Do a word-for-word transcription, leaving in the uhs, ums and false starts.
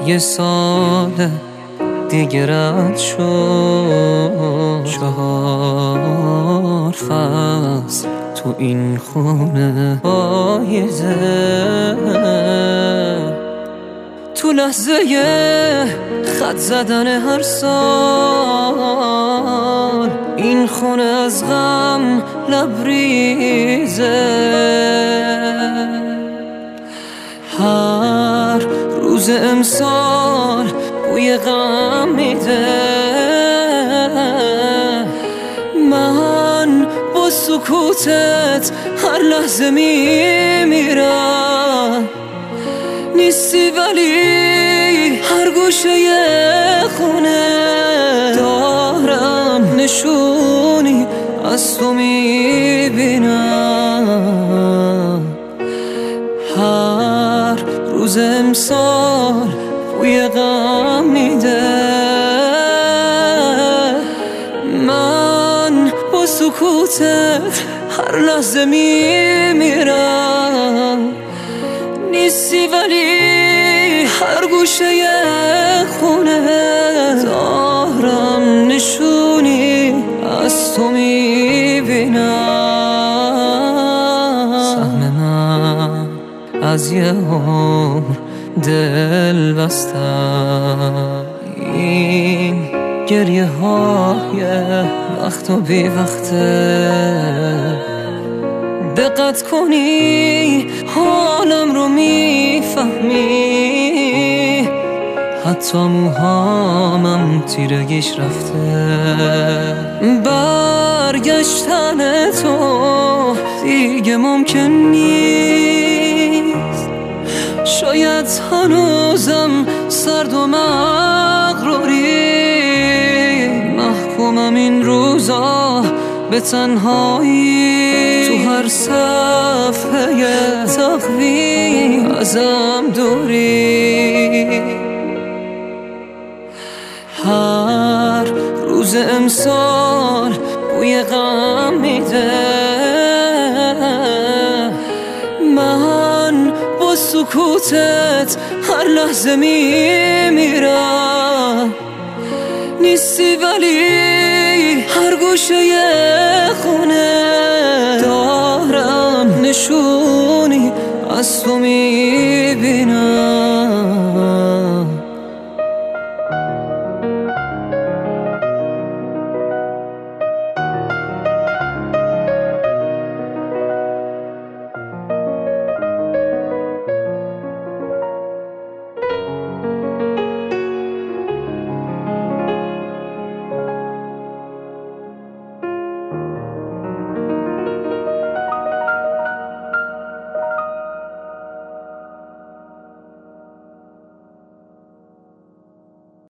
یه سال دیگه رد شد، چهار فصل تو این خونه پاییزه. تو لحظه خط زدن هر سال این خونه از غم لبریزه. هر روز امسال بوی غم میده. من با سکوتت هر لحظه میمیرم. نیستی ولی هر گوشه خونه دارم نشونی از تو میبینم. هر روز امسال بوی غم میده. من با سکوتت هر لحظه میمیرم. نیستی ولی هر گوشه خونه دارم نشونی از تو میبینم. سهم من از یه عمر دل بستم. این گریه های وقت و بی وقته. دقت کنی حالم رو میفهمی. حتی موهامم تیرگیش رفته. برگشتن تو دیگه ممکن نیست. شاید هنوزم سرد و مغروری. محکومم این روزا به تنهایی. تو هر صفحه تقویم ازم دوری. هر روز امسال بوی غم میده. من با سکوتت هر لحظه میمیرم. نیستی ولی هر گوشه خونه دارم نشونی از تو میبینم.